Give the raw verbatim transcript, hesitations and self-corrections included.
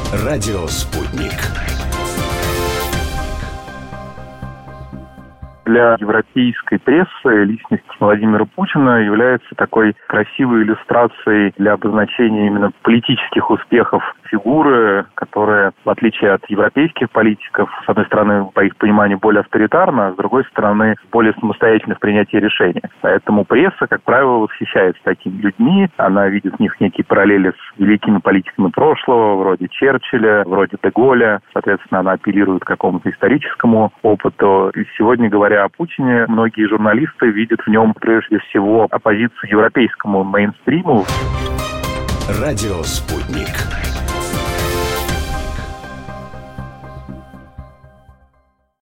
Радио «Спутник». Для европейской прессы личность Владимира Путина является такой красивой иллюстрацией для обозначения именно политических успехов фигуры, которая, в отличие от европейских политиков, с одной стороны, по их пониманию, более авторитарна, а с другой стороны, более самостоятельна в принятии решений. Поэтому пресса, как правило, восхищается такими людьми. Она видит в них некие параллели с великими политиками прошлого, вроде Черчилля, вроде де Голля. Соответственно, она апеллирует к какому-то историческому опыту. И сегодня, говоря о Путине, многие журналисты видят в нем прежде всего оппозицию европейскому мейнстриму. Радио «Спутник».